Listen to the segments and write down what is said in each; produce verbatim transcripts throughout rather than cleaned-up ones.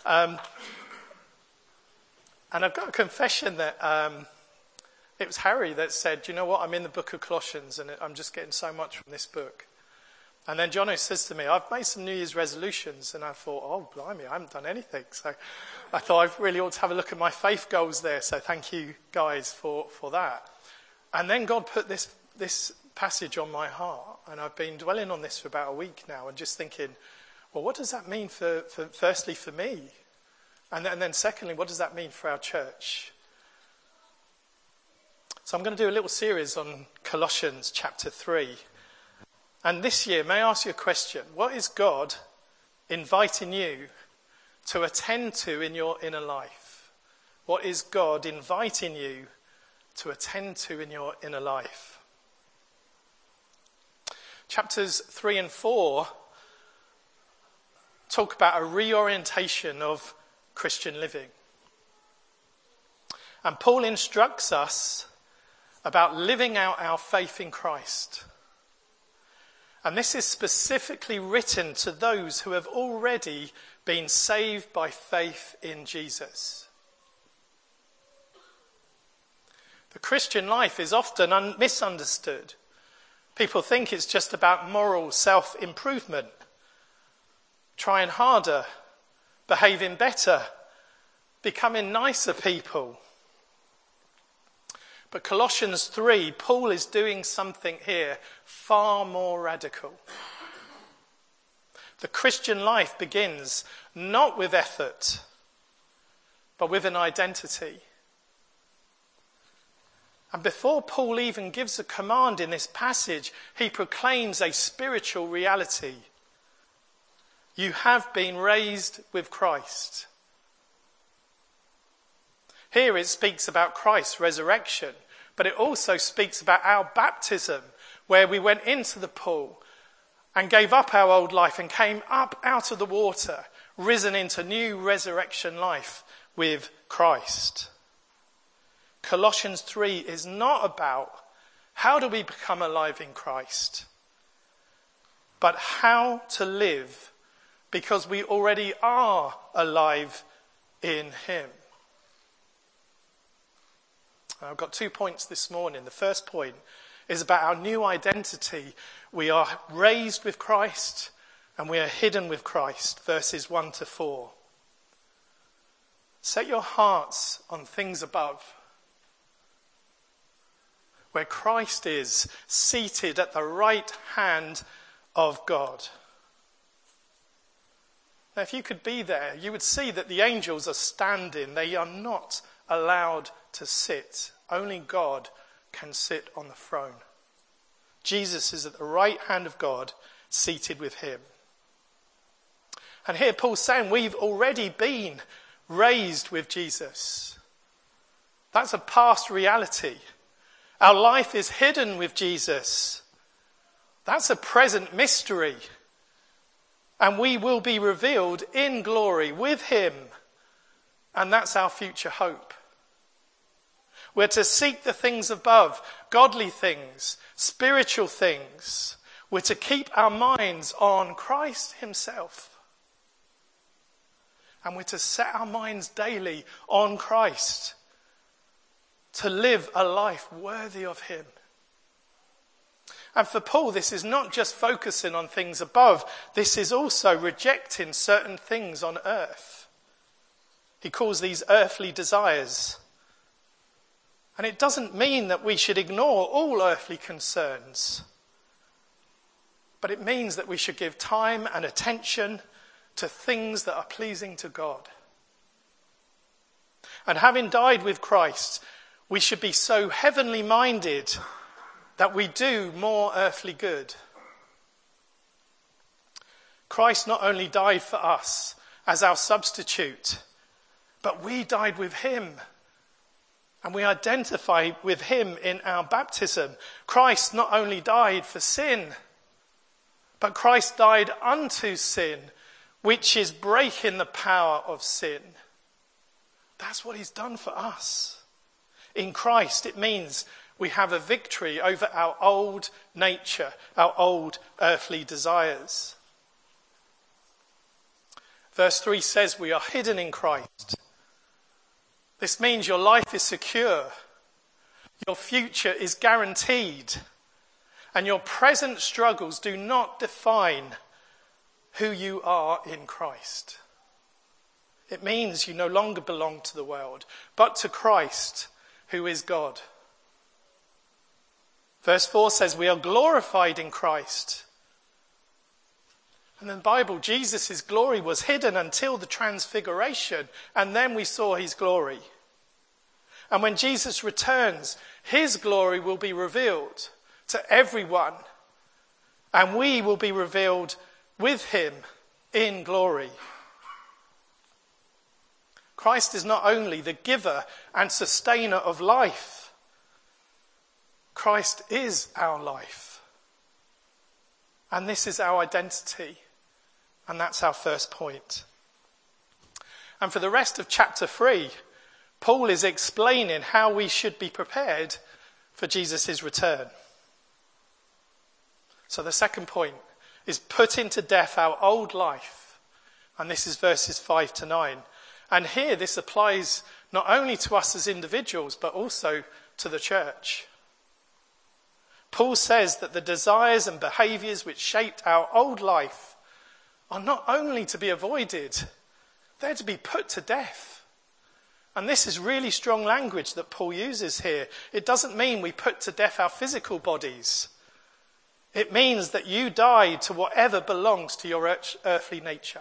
Um, and I've got a confession that um, it was Harry that said, "Do you know what, I'm in the book of Colossians and I'm just getting so much from this book." And then Jono says to me, "I've made some New Year's resolutions." And I thought, oh, blimey, I haven't done anything. So I thought I really ought to have a look at my faith goals there. So thank you guys for, for that. And then God put this, this passage on my heart. And I've been dwelling on this for about a week now and just thinking, well, what does that mean for, for firstly for me? And then, and then secondly, what does that mean for our church? So I'm going to do a little series on Colossians chapter three. And this year, may I ask you a question? What is God inviting you to attend to in your inner life? What is God inviting you to attend to in your inner life? Chapters three and four talk about a reorientation of Christian living. And Paul instructs us about living out our faith in Christ. And this is specifically written to those who have already been saved by faith in Jesus. The Christian life is often un- misunderstood. People think it's just about moral self-improvement, trying harder, behaving better, becoming nicer people. But Colossians three, Paul is doing something here far more radical. The Christian life begins not with effort, but with an identity. And before Paul even gives a command in this passage, he proclaims a spiritual reality. You have been raised with Christ. Here it speaks about Christ's resurrection, but it also speaks about our baptism, where we went into the pool and gave up our old life and came up out of the water, risen into new resurrection life with Christ. Colossians three is not about how do we become alive in Christ, but how to live because we already are alive in him. I've got two points this morning. The first point is about our new identity. We are raised with Christ and we are hidden with Christ, verses one to four. Set your hearts on things above, where Christ is seated at the right hand of God. Now, if you could be there, you would see that the angels are standing. They are not allowed to sit. Only God can sit on the throne. Jesus is at the right hand of God, seated with him. And here Paul's saying we've already been raised with Jesus. That's a past reality. Our life is hidden with Jesus. That's a present mystery. And we will be revealed in glory with him. And that's our future hope. We're to seek the things above, godly things, spiritual things. We're to keep our minds on Christ himself. And we're to set our minds daily on Christ, to live a life worthy of him. And for Paul, this is not just focusing on things above. This is also rejecting certain things on earth. He calls these earthly desires. And it doesn't mean that we should ignore all earthly concerns. But it means that we should give time and attention to things that are pleasing to God. And having died with Christ, we should be so heavenly minded that we do more earthly good. Christ not only died for us as our substitute, but we died with him. And we identify with him in our baptism. Christ not only died for sin, but Christ died unto sin, which is breaking the power of sin. That's what he's done for us. In Christ, it means we have a victory over our old nature, our old earthly desires. Verse three says we are hidden in Christ. This means your life is secure, your future is guaranteed, and your present struggles do not define who you are in Christ. It means you no longer belong to the world, but to Christ, who is God. Verse four says we are glorified in Christ. And in the Bible, Jesus' glory was hidden until the transfiguration, and then we saw his glory. And when Jesus returns, his glory will be revealed to everyone, and we will be revealed with him in glory. Christ is not only the giver and sustainer of life, Christ is our life. And this is our identity. And that's our first point. And for the rest of chapter three, Paul is explaining how we should be prepared for Jesus' return. So the second point is putting to death our old life. And this is verses five to nine. And here this applies not only to us as individuals, but also to the church. Paul says that the desires and behaviours which shaped our old life are not only to be avoided, they're to be put to death. And this is really strong language that Paul uses here. It doesn't mean we put to death our physical bodies. It means that you die to whatever belongs to your earthly nature.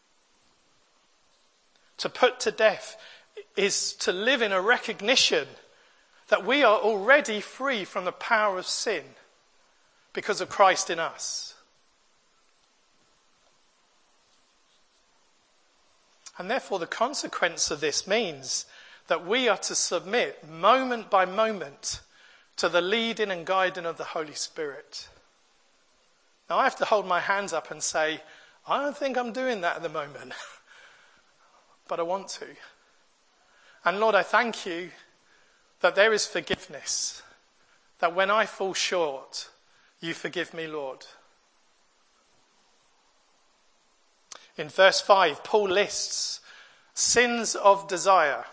To put to death is to live in a recognition that we are already free from the power of sin because of Christ in us. And therefore the consequence of this means that we are to submit moment by moment to the leading and guiding of the Holy Spirit. Now I have to hold my hands up and say, I don't think I'm doing that at the moment, but I want to. And Lord, I thank you that there is forgiveness, that when I fall short, you forgive me, Lord. In verse five, Paul lists sins of desire.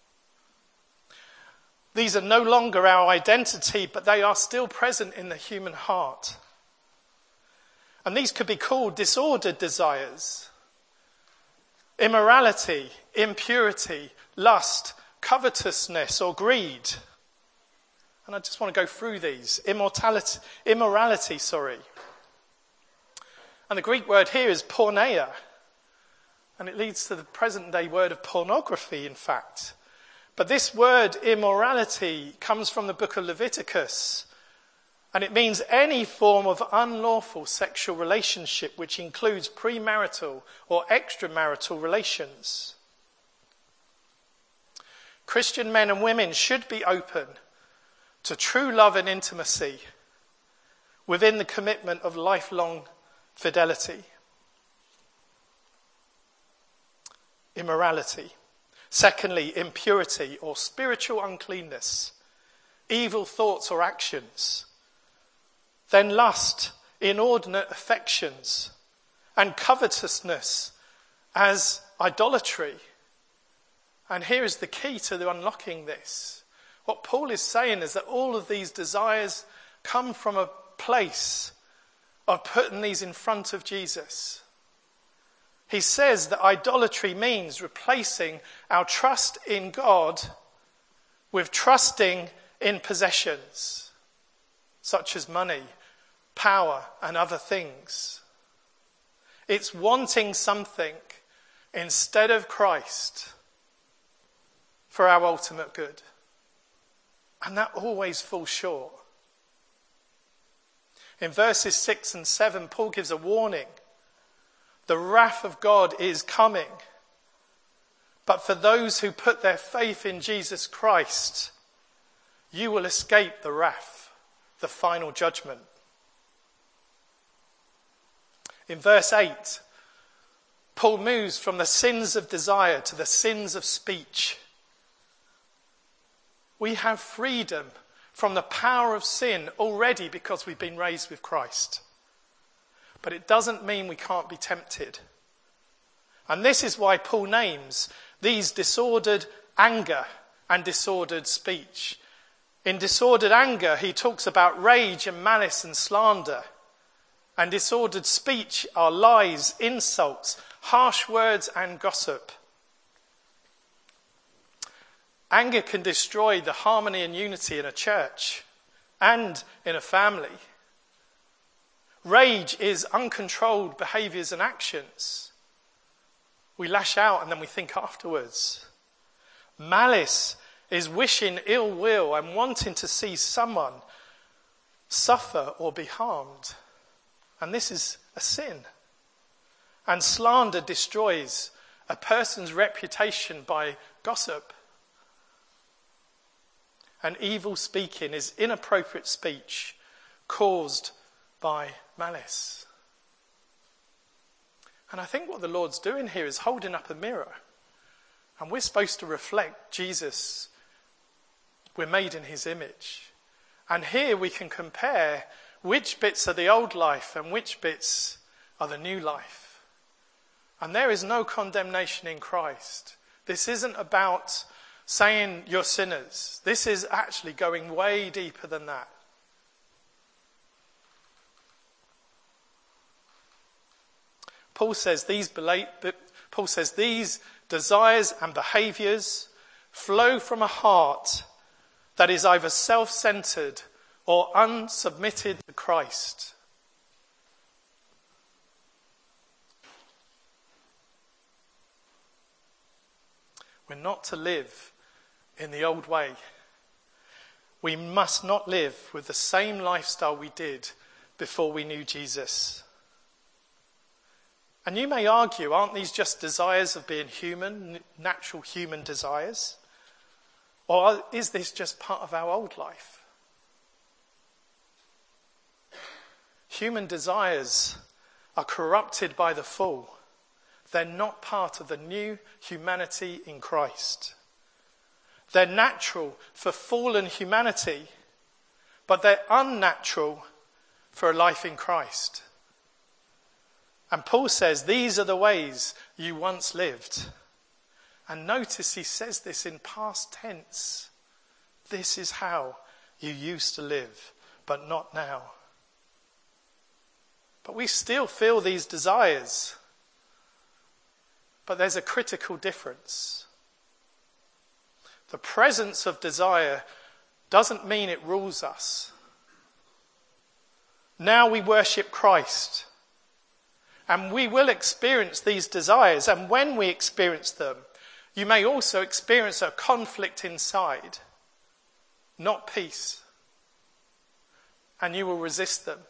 These are no longer our identity, but they are still present in the human heart. And these could be called disordered desires. Immorality, impurity, lust, covetousness, or greed. And I just want to go through these. Immortality, immorality, sorry. And the Greek word here is porneia. And it leads to the present day word of pornography, in fact. But this word immorality comes from the book of Leviticus. And it means any form of unlawful sexual relationship which includes premarital or extramarital relations. Christian men and women should be open to true love and intimacy within the commitment of lifelong fidelity. Immorality. Secondly, impurity or spiritual uncleanness, evil thoughts or actions. Then lust, inordinate affections, and covetousness as idolatry. And here is the key to unlocking this. What Paul is saying is that all of these desires come from a place of putting these in front of Jesus. He says that idolatry means replacing our trust in God with trusting in possessions, such as money, power, and other things. It's wanting something instead of Christ for our ultimate good. And that always falls short. In verses six and seven, Paul gives a warning. The wrath of God is coming. But for those who put their faith in Jesus Christ, you will escape the wrath, the final judgment. In verse eight, Paul moves from the sins of desire to the sins of speech. We have freedom from the power of sin already because we've been raised with Christ. But it doesn't mean we can't be tempted. And this is why Paul names these disordered anger and disordered speech. In disordered anger, he talks about rage and malice and slander. And disordered speech are lies, insults, harsh words and gossip. Anger can destroy the harmony and unity in a church and in a family. Rage is uncontrolled behaviours and actions. We lash out and then we think afterwards. Malice is wishing ill will and wanting to see someone suffer or be harmed. And this is a sin. And slander destroys a person's reputation by gossip. And evil speaking is inappropriate speech caused by malice. And I think what the Lord's doing here is holding up a mirror. And we're supposed to reflect Jesus. We're made in his image. And here we can compare which bits are the old life and which bits are the new life. And there is no condemnation in Christ. This isn't about saying you're sinners. This is actually going way deeper than that. Paul says these Paul says these desires and behaviours flow from a heart that is either self-centred or unsubmitted to Christ. We're not to live in the old way. We must not live with the same lifestyle we did before we knew Jesus. And you may argue, aren't these just desires of being human, natural human desires? Or is this just part of our old life? Human desires are corrupted by the fall. They're not part of the new humanity in Christ. They're natural for fallen humanity, but they're unnatural for a life in Christ. And Paul says, these are the ways you once lived. And notice he says this in past tense. This is how you used to live, but not now. But we still feel these desires. But there's a critical difference. The presence of desire doesn't mean it rules us. Now we worship Christ. And we will experience these desires. And when we experience them, you may also experience a conflict inside, not peace. And you will resist them.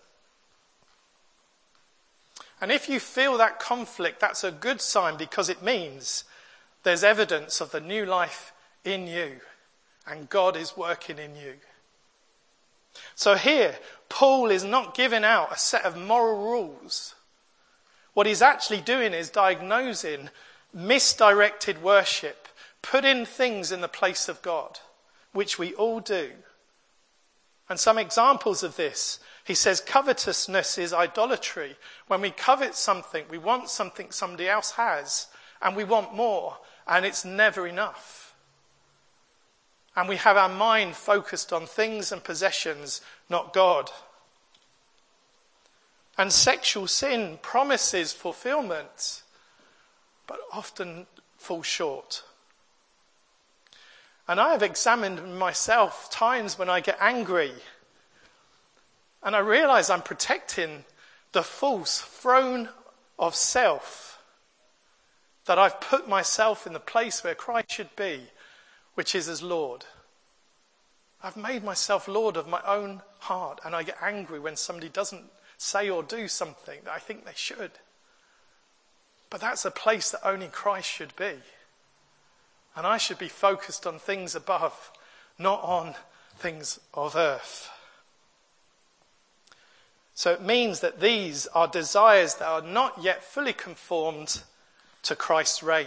And if you feel that conflict, that's a good sign, because it means there's evidence of the new life in you and God is working in you. So here, Paul is not giving out a set of moral rules. What he's actually doing is diagnosing misdirected worship, putting things in the place of God, which we all do. And some examples of this, he says covetousness is idolatry. When we covet something, we want something somebody else has, and we want more, and it's never enough. And we have our mind focused on things and possessions, not God. And sexual sin promises fulfillment, but often falls short. And I have examined myself times when I get angry, and I realise I'm protecting the false throne of self, that I've put myself in the place where Christ should be, which is as Lord. I've made myself Lord of my own heart, and I get angry when somebody doesn't say or do something that I think they should. But that's a place that only Christ should be. And I should be focused on things above, not on things of earth. So it means that these are desires that are not yet fully conformed to Christ's reign.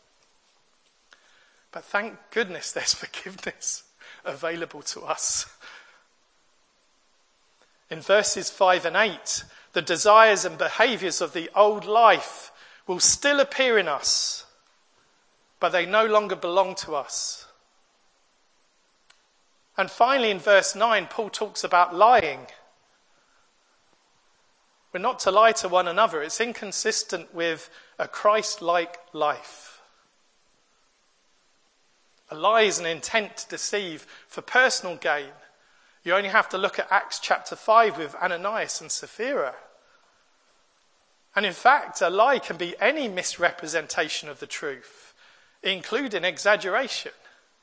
But thank goodness there's forgiveness available to us. In verses five and eight, the desires and behaviours of the old life will still appear in us, but they no longer belong to us. And finally, in verse nine, Paul talks about lying. We're not to lie to one another. It's inconsistent with a Christ-like life. A lie is an intent to deceive for personal gain. You only have to look at Acts chapter five with Ananias and Sapphira. And in fact, a lie can be any misrepresentation of the truth, including exaggeration.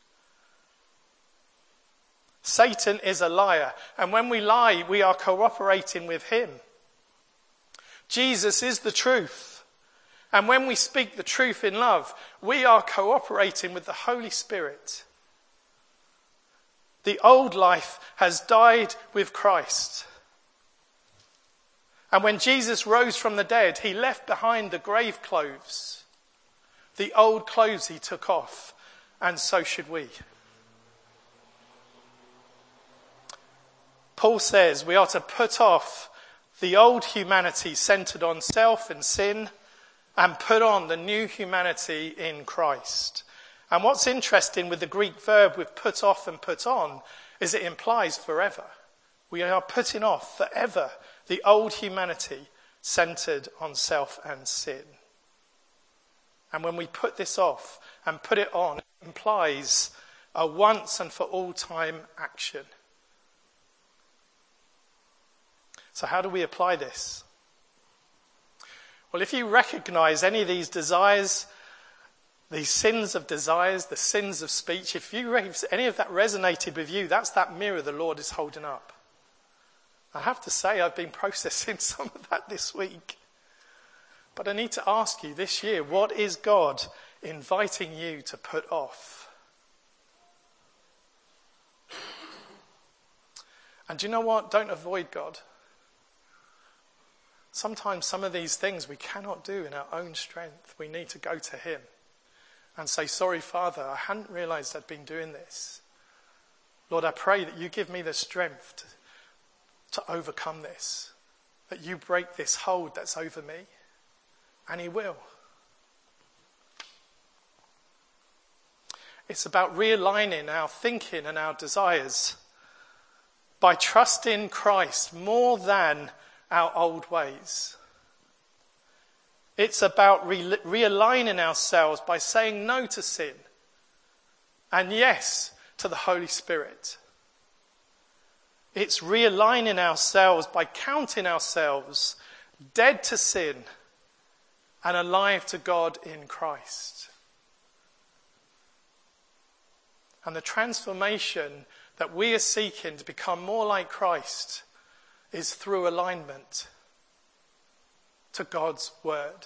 Satan is a liar, and when we lie, we are cooperating with him. Jesus is the truth, and when we speak the truth in love, we are cooperating with the Holy Spirit. The old life has died with Christ. And when Jesus rose from the dead, he left behind the grave clothes. The old clothes he took off, and so should we. Paul says we are to put off the old humanity centered on self and sin and put on the new humanity in Christ. And what's interesting with the Greek verb with put off and put on is it implies forever. We are putting off forever the old humanity centered on self and sin. And when we put this off and put it on, it implies a once and for all time action. So how do we apply this? Well, if you recognize any of these desires, these sins of desires, the sins of speech, if you if any of that resonated with you, that's that mirror the Lord is holding up. I have to say I've been processing some of that this week. But I need to ask you this year, what is God inviting you to put off? And do you know what? Don't avoid God. Sometimes some of these things we cannot do in our own strength. We need to go to him and say, sorry, Father, I hadn't realized I'd been doing this. Lord, I pray that you give me the strength to, to overcome this, that you break this hold that's over me, and he will. It's about realigning our thinking and our desires by trusting Christ more than our old ways. It's about re- realigning ourselves by saying no to sin and yes to the Holy Spirit. It's realigning ourselves by counting ourselves dead to sin and alive to God in Christ. And the transformation that we are seeking to become more like Christ is through alignment to God's word.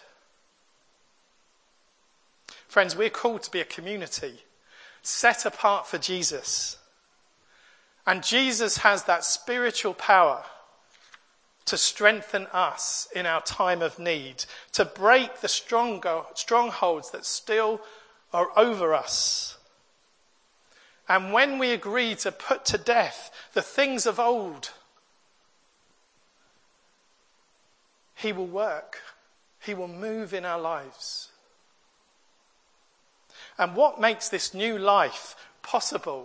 Friends, we're called to be a community set apart for Jesus. And Jesus has that spiritual power to strengthen us in our time of need, to break the stronger, strongholds that still are over us. And when we agree to put to death the things of old, he will work. He will move in our lives. And what makes this new life possible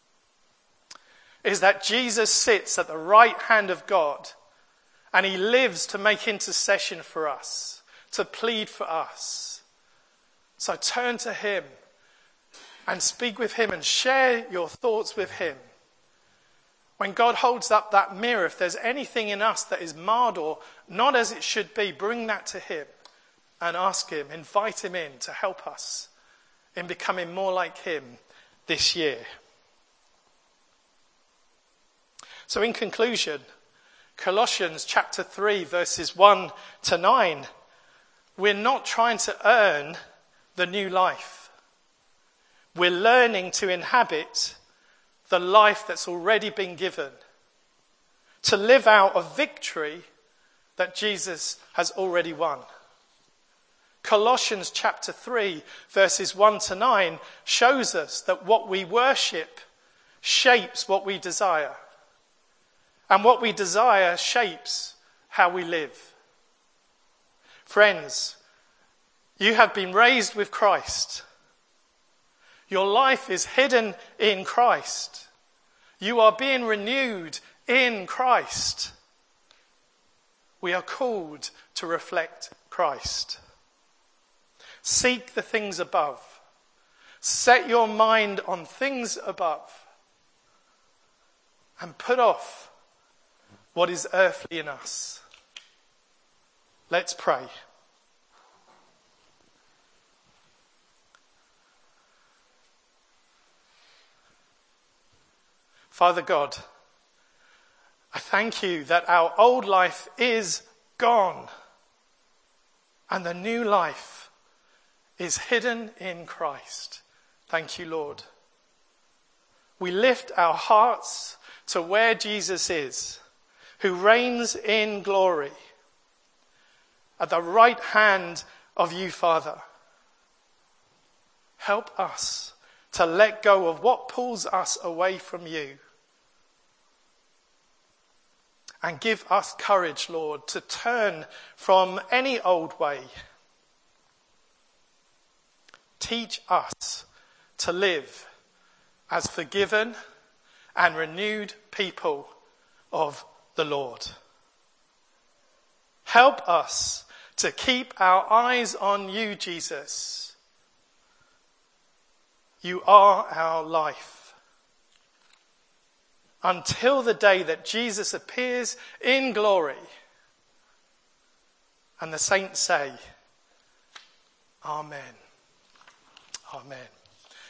is that Jesus sits at the right hand of God and he lives to make intercession for us, to plead for us. So turn to him and speak with him and share your thoughts with him. When God holds up that mirror, if there's anything in us that is marred or not as it should be, bring that to him and ask him, invite him in to help us in becoming more like him this year. So in conclusion, Colossians chapter three, verses one to nine, we're not trying to earn the new life. We're learning to inhabit the life that's already been given, to live out a victory that Jesus has already won. Colossians chapter three, verses one to nine shows us that what we worship shapes what we desire. And what we desire shapes how we live. Friends, You have been raised with Christ. Your life is hidden in Christ. You are being renewed in Christ. We are called to reflect Christ. Seek the things above. Set your mind on things above. And put off what is earthly in us. Let's pray. Father God, I thank you that our old life is gone and the new life is hidden in Christ. Thank you, Lord. We lift our hearts to where Jesus is, who reigns in glory at the right hand of you, Father. Help us to let go of what pulls us away from you. And give us courage, Lord, to turn from any old way. Teach us to live as forgiven and renewed people of the Lord. Help us to keep our eyes on you, Jesus. You are our life. Until the day that Jesus appears in glory. And the saints say, Amen. Amen.